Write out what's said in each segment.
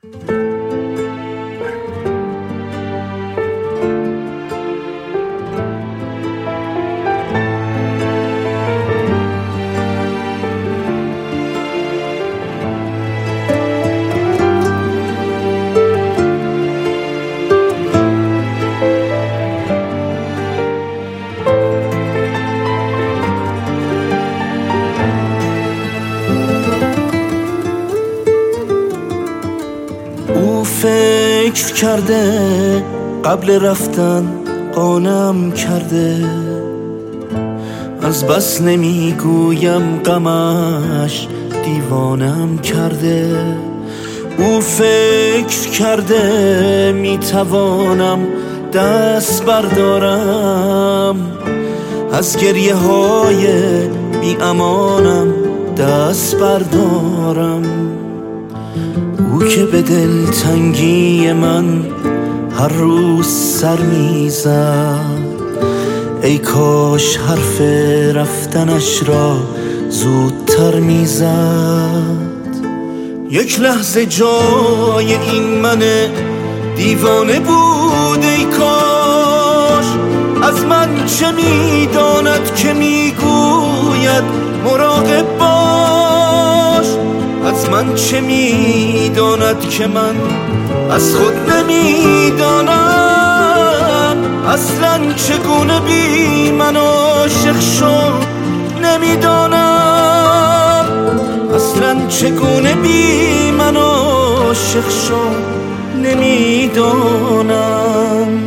فکر کرده قبل رفتن قانم کرده، از بس نمیگویم غمش دیوانم کرده. او فکر کرده میتوانم دست بردارم، از گریه های بی امانم دست بردارم. او که به دلتنگی من هر روز سر میزد، ای کاش حرف رفتنش را زودتر میزد. یک لحظه جای این من دیوانه بود، ای کاش از من چه میداند که میگوید مراقب باش. از من چه میداند که من از خود نمیدانم، اصلا چگونه بی من عاشق شد نمیدانم، اصلا چگونه بی من عاشق شد نمیدانم.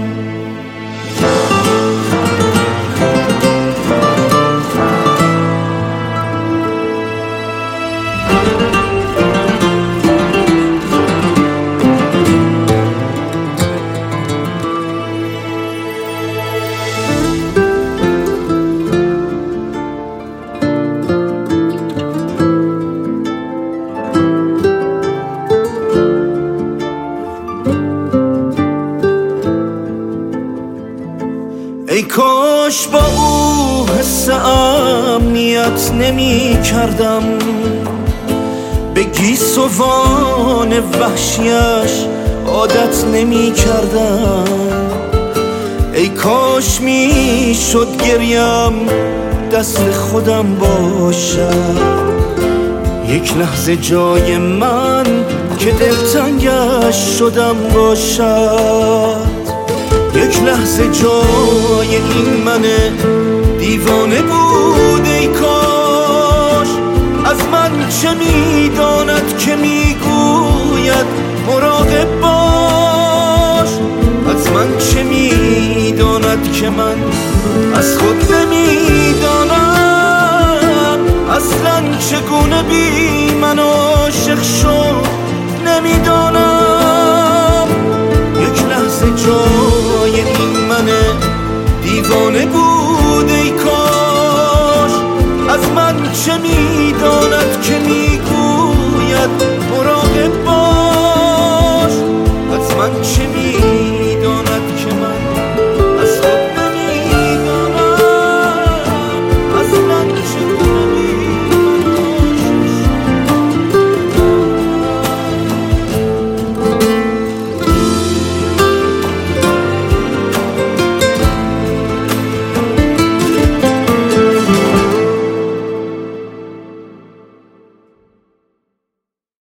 ای کاش با او حس امنیت نمی کردم، به گیسوان وحشیش عادت نمی کردم. ای کاش می شد گریم دست خودم باشد، یک لحظه جای من که دلتنگش شدم باشد. یک لحظه جای این من دیوانه بود، ای کاش از من چه میداند که میگوید مراقب باش. از من چه میداند که من از خود نمیدانم، اصلا چگونه بی من عاشق شد نمیدانم. یک لحظه جای این من دیوانه بود، ای کاش از من چه میداند که